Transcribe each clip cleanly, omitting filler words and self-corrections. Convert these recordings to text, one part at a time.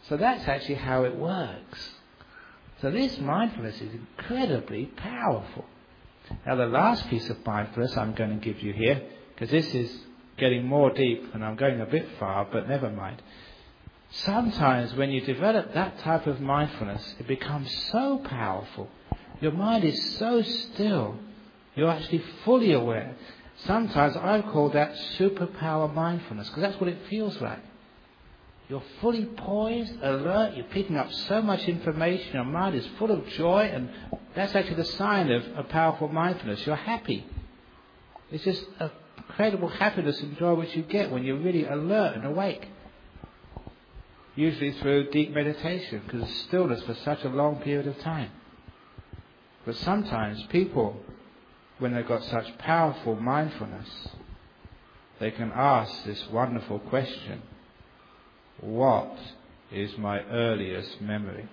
So that's actually how it works. So this mindfulness is incredibly powerful. Now the last piece of mindfulness I'm going to give you here, because this is getting more deep and I'm going a bit far, but never mind. Sometimes when you develop that type of mindfulness, it becomes so powerful. Your mind is so still. You're actually fully aware. Sometimes I call that superpower mindfulness, because that's what it feels like. You're fully poised, alert, you're picking up so much information, your mind is full of joy, and that's actually the sign of a powerful mindfulness. You're happy. It's just an incredible happiness and joy which you get when you're really alert and awake. Usually through deep meditation, because of stillness for such a long period of time. But sometimes people, when they've got such powerful mindfulness, they can ask this wonderful question: what is my earliest memory?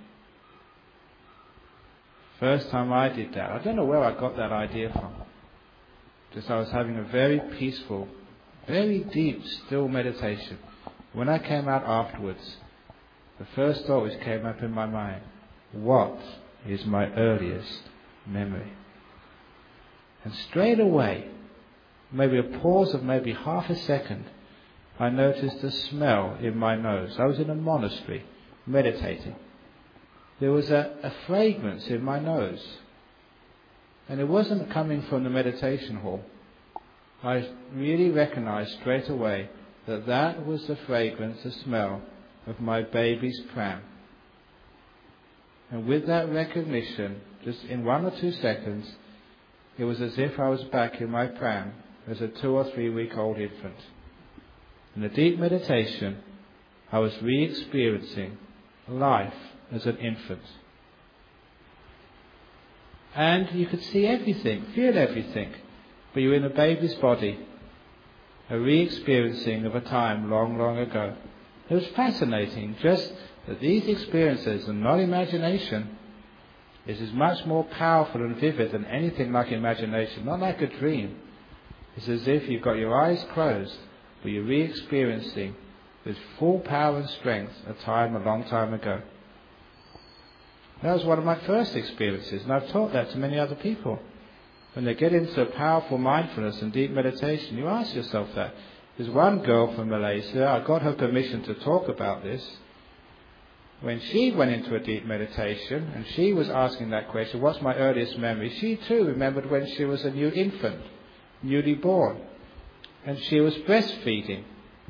First time I did that, I don't know where I got that idea from. Just I was having a very peaceful, very deep, still meditation. When I came out afterwards, the first thought which came up in my mind: what is my earliest memory? And straight away, maybe a pause of maybe half a second, I noticed a smell in my nose. I was in a monastery meditating. There was a fragrance in my nose. And it wasn't coming from the meditation hall. I really recognized straight away that that was the fragrance, the smell of my baby's pram. And with that recognition, just in 1 or 2 seconds, it was as if I was back in my pram as a 2 or 3 week old infant. In the deep meditation, I was re-experiencing life as an infant. And you could see everything, feel everything, but you're in a baby's body, a re-experiencing of a time long, long ago. It was fascinating, just that these experiences are not imagination. This is much more powerful and vivid than anything like imagination, not like a dream. It's as if you've got your eyes closed, but you're re-experiencing with full power and strength a time a long time ago. That was one of my first experiences, and I've taught that to many other people. When they get into powerful mindfulness and deep meditation, you ask yourself that. There's one girl from Malaysia, I got her permission to talk about this. When she went into a deep meditation and she was asking that question, what's my earliest memory? She too remembered when she was a new infant, newly born, and she was breastfeeding.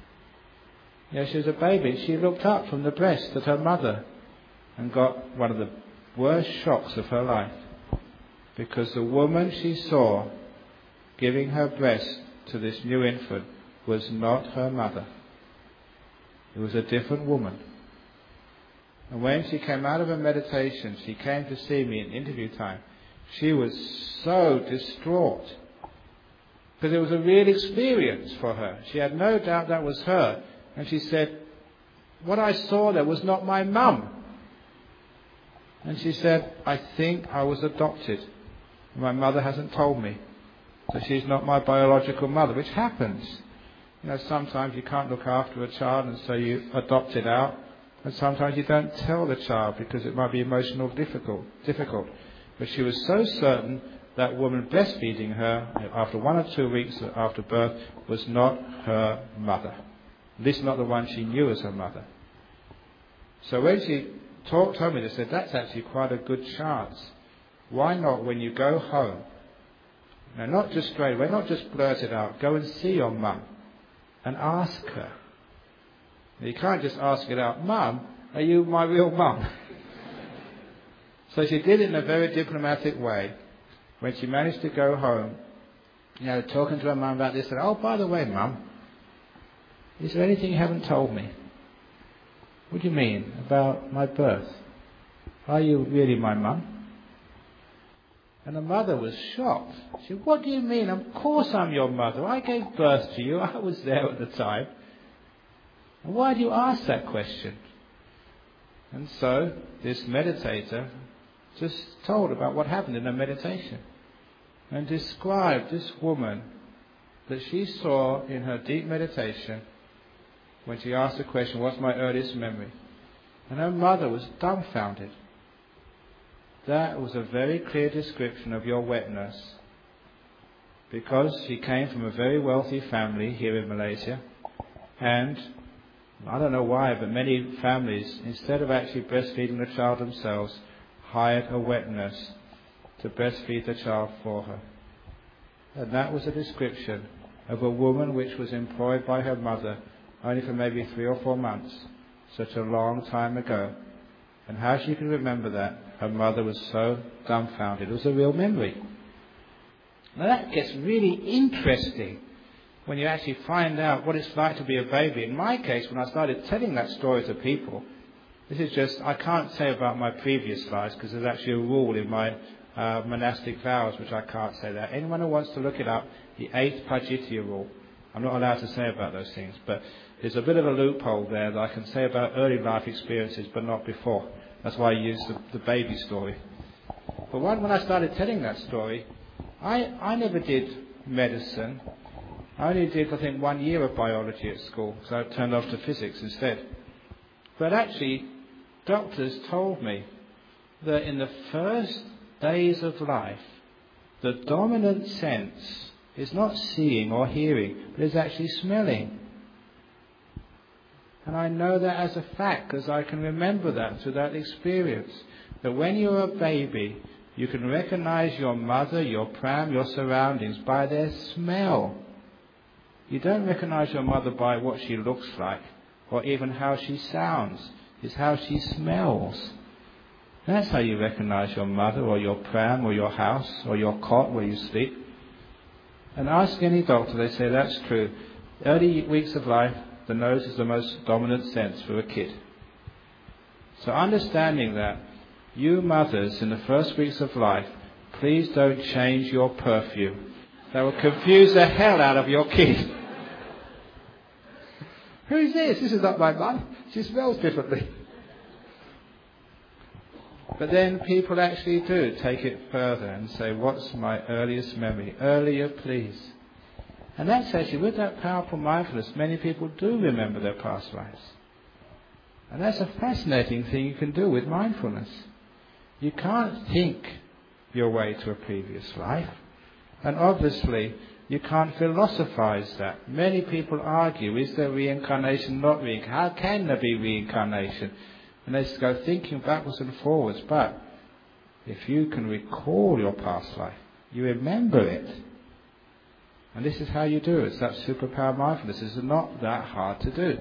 She was a baby, and she looked up from the breast at her mother and got one of the worst shocks of her life, because the woman she saw giving her breast to this new infant was not her mother. It was a different woman. And when she came out of her meditation, she came to see me in interview time. She was so distraught, because it was a real experience for her. She had no doubt that was her. And she said, what I saw there was not my mum. And she said, I think I was adopted. My mother hasn't told me. So she's not my biological mother, which happens. Sometimes you can't look after a child, and so you adopt it out. And sometimes you don't tell the child because it might be emotionally difficult. But she was so certain that woman breastfeeding her after 1 or 2 weeks after birth was not her mother. At least not the one she knew as her mother. So when she told me this, said, that's actually quite a good chance. Why not, when you go home, now not just straight away, not just blurt it out, go and see your mum and ask her. You can't just ask it out, Mum, are you my real mum? So she did it in a very diplomatic way. When she managed to go home, talking to her mum about this, said, oh, by the way, Mum, is there anything you haven't told me? What do you mean about my birth? Are you really my mum? And the mother was shocked. She said, what do you mean? Of course I'm your mother. I gave birth to you. I was there at the time. And why do you ask that question? And so this meditator just told about what happened in her meditation and described this woman that she saw in her deep meditation when she asked the question, what's my earliest memory? And her mother was dumbfounded. That was a very clear description of your wetness. Because she came from a very wealthy family here in Malaysia. And I don't know why, but many families, instead of actually breastfeeding the child themselves, hired a wet nurse to breastfeed the child for her. And that was a description of a woman which was employed by her mother only for maybe 3 or 4 months, such a long time ago. And how she could remember that, her mother was so dumbfounded. It was a real memory. Now that gets really interesting when you actually find out what it's like to be a baby. In my case, when I started telling that story to people, this is just, I can't say about my previous lives because there's actually a rule in my monastic vows which I can't say that. Anyone who wants to look it up, the 8th Pajitya rule. I'm not allowed to say about those things, but there's a bit of a loophole there that I can say about early life experiences but not before. That's why I use the baby story. But when I started telling that story, I never did medicine. I only did, I think, 1 year of biology at school, so I turned off to physics instead. But actually, doctors told me that in the first days of life, the dominant sense is not seeing or hearing, but is actually smelling. And I know that as a fact, because I can remember that through that experience. That when you're a baby, you can recognize your mother, your pram, your surroundings by their smell. You don't recognize your mother by what she looks like, or even how she sounds. It's how she smells. That's how you recognize your mother, or your pram, or your house, or your cot where you sleep. And ask any doctor, they say that's true. Early weeks of life, the nose is the most dominant sense for a kid. So understanding that, you mothers in the first weeks of life, please don't change your perfume. That will confuse the hell out of your kid. Who's this? This is not my mum. She smells differently. But then people actually do take it further and say, what's my earliest memory? Earlier, please. And that's actually, with that powerful mindfulness, many people do remember their past lives. And that's a fascinating thing you can do with mindfulness. You can't think your way to a previous life. And obviously, you can't philosophize that. Many people argue, is there reincarnation, not reincarnation? How can there be reincarnation? And they go thinking backwards and forwards. But if you can recall your past life, you remember it. And this is how you do it. It's that superpower mindfulness. It's not that hard to do.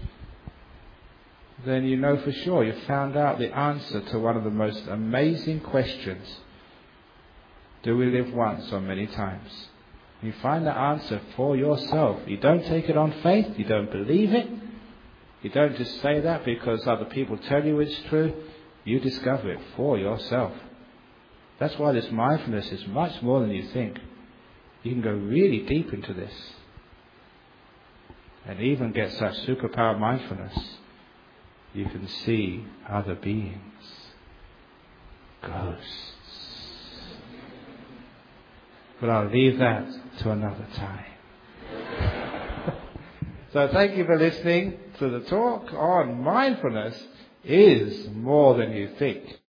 Then you know for sure you've found out the answer to one of the most amazing questions. Do we live once or many times? You find the answer for yourself. You don't take it on faith. You don't believe it. You don't just say that because other people tell you it's true. You discover it for yourself. That's why this mindfulness is much more than you think. You can go really deep into this. And even get such superpower mindfulness. You can see other beings. Ghosts. But I'll leave that to another time. So thank you for listening to the talk on mindfulness is more than you think.